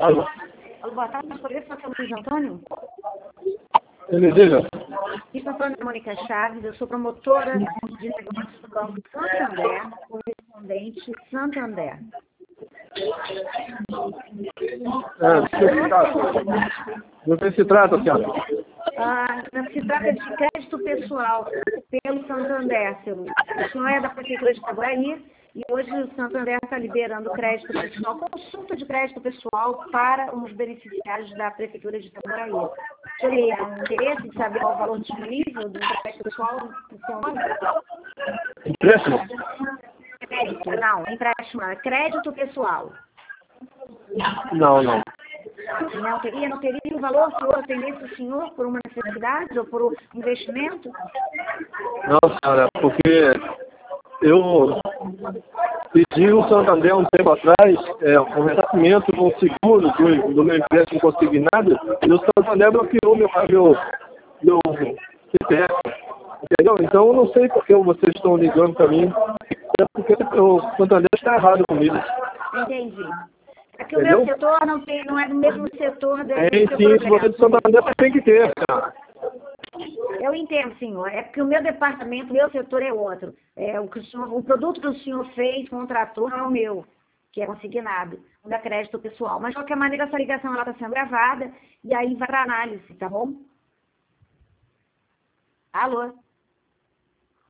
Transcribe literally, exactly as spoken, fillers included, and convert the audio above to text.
Alô? Alô, boa tarde, mas poderia falar com o Luiz Antônio? Ele diga. Luiz Antônio Mônica Chaves, eu sou promotora de negócios do Banco Santander, correspondente Santander. É, do que se trata? Do que se trata, senhora? Ah, se trata de crédito pessoal pelo Santander, seu Luiz. O senhor é da Prefeitura de Itaboraí e hoje o Santander está liberando crédito pessoal, consulta de crédito pessoal para os beneficiários da Prefeitura de Itaboraí. O senhor tem interesse de saber qual o valor disponível do crédito pessoal do seu nome? Empréstimo? Crédito, não, empréstimo, é crédito pessoal. Não, não. Não teria, não teria o valor que eu atendesse o senhor por uma necessidade ou por um investimento? Não, senhora, porque eu pedi o Santander um tempo atrás é, um ressarcimento do seguro do, do meu empréstimo consignado e o Santander bloqueou meu, meu, meu C P F. Entendeu? Então eu não sei por que vocês estão ligando para mim. É porque o Santander está errado comigo. Entendi. É que o Entendeu? meu setor não, tem, não é do mesmo setor do É, seu sim, se você projeto. do Santander tem que ter, cara. Eu entendo, senhor. É porque o meu departamento, o meu setor é outro. É, o, que o, senhor, o produto que o senhor fez, contratou, não é o meu, que é consignado, o da crédito pessoal. Mas, de qualquer maneira, essa ligação está sendo gravada e aí vai para análise, tá bom? Alô?